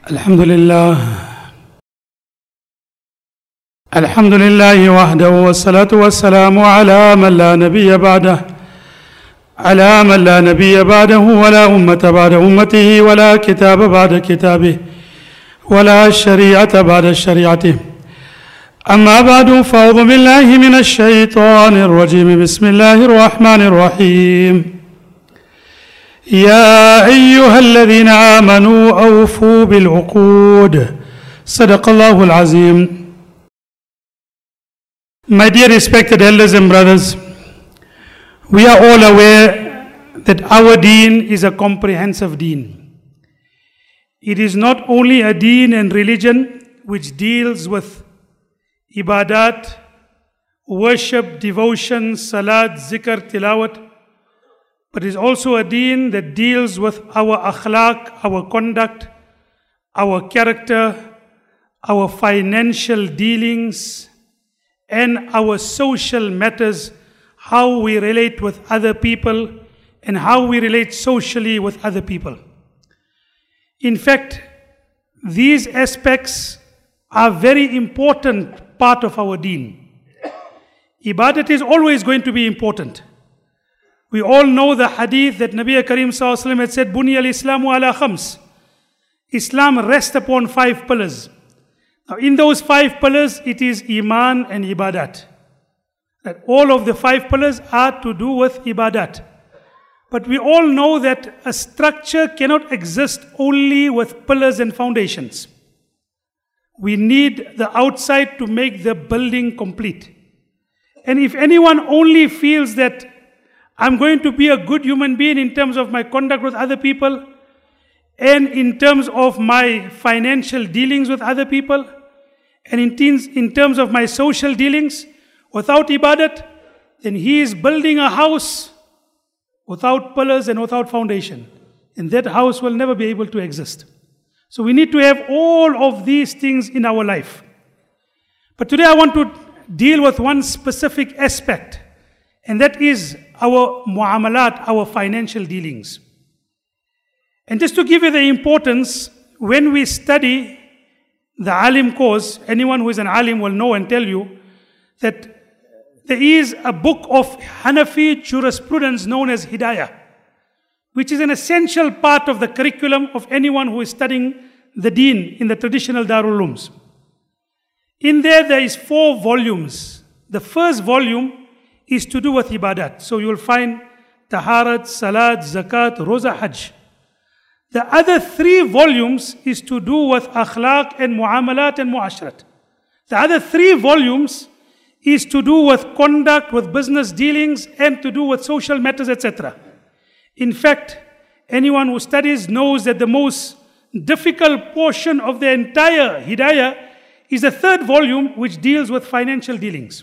الحمد لله وحده والصلاة والسلام على من لا نبي بعده ولا أمة بعد أمته ولا كتاب بعد كتابه ولا شريعة بعد شريعته. أما بعد فأعوذ بالله من الشيطان الرجيم. بسم الله الرحمن الرحيم. يا أيها الذين آمنوا أوفوا بالعقود. صدق الله العظيم. My dear respected elders and brothers, we are all aware that our deen is a comprehensive deen. It is not only a deen and religion which deals with ibadat, worship, devotion, salat, zikr, tilawat, but it is also a deen that deals with our akhlaq, our conduct, our character, our financial dealings, and our social matters, how we relate with other people and how we relate socially with other people. In fact, these aspects are very important part of our deen. Ibadat is always going to be important. We all know the hadith that Nabi Karim Sallallahu Alaihi Wasallam had said, Bunya al-Islamu ala khams. Islam rests upon 5 pillars. Now in those 5 pillars, it is Iman and Ibadat. That all of the 5 pillars are to do with Ibadat. But we all know that a structure cannot exist only with pillars and foundations. We need the outside to make the building complete. And if anyone only feels that I'm going to be a good human being in terms of my conduct with other people and in terms of my financial dealings with other people and in terms of my social dealings without ibadat, then he is building a house without pillars and without foundation. And that house will never be able to exist. So we need to have all of these things in our life. But today I want to deal with one specific aspect, and that is our muamalat, our financial dealings. And just to give you the importance, when we study the alim course, anyone who is an alim will know and tell you that there is a book of Hanafi jurisprudence known as Hidayah, which is an essential part of the curriculum of anyone who is studying the deen in the traditional Darul Ulooms. In there is 4 volumes. The first volume is to do with ibadat. So you will find taharat, salat, zakat, roza, hajj. The other 3 volumes is to do with akhlaq and muamalat and muasharat. The other 3 volumes is to do with conduct, with business dealings, and to do with social matters, etc. In fact, anyone who studies knows that the most difficult portion of the entire Hidayah is the 3rd volume, which deals with financial dealings.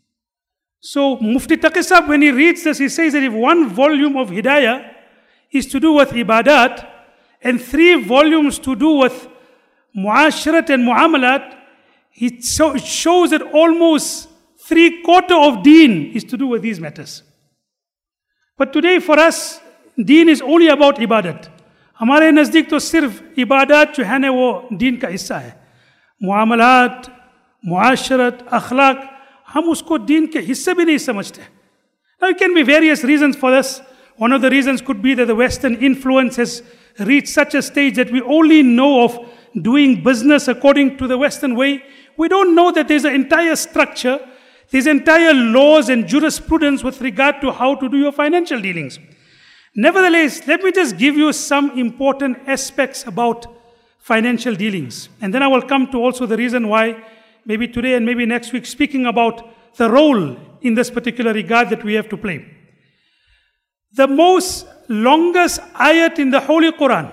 So Mufti Taqi Sahib, when he reads this, he says that if 1 volume of Hidayah is to do with ibadat and 3 volumes to do with muasharat and muamalat, it shows that almost 3/4 of deen is to do with these matters. But today for us, deen is only about ibadat. हमारे नज़दीक तो सिर्फ इबादत जो है ना वो दीन का हिस्सा है. मुआमलात, मुआशरत, अखलाक, हम उसको दीन के हिस्से भी नहीं समझते. Now it can be various reasons for this. One of the reasons could be that the Western influence has reached such a stage that we only know of doing business according to the Western way. We don't know that there's an entire structure, there's entire laws and jurisprudence with regard to how to do your financial dealings. Nevertheless, let me just give you some important aspects about financial dealings. And then I will come to also the reason why, maybe today and maybe next week, speaking about the role in this particular regard that we have to play. The most longest ayat in the Holy Quran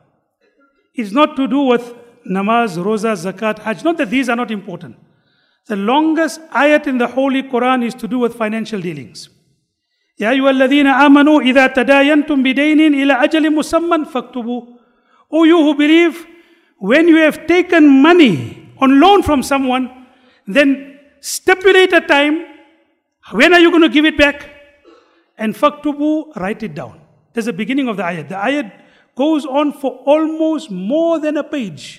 is not to do with namaz, roza, zakat, hajj. Not that these are not important. The longest ayat in the Holy Quran is to do with financial dealings. Ya ayyuhalladhina amanu idha tadayantum bidaynin ila ajalin musamman faktubu. O you who believe, when you have taken money on loan from someone, then stipulate a time. When are you going to give it back? And faktubu, write it down. That's the beginning of the ayat. The ayat goes on for almost more than a page.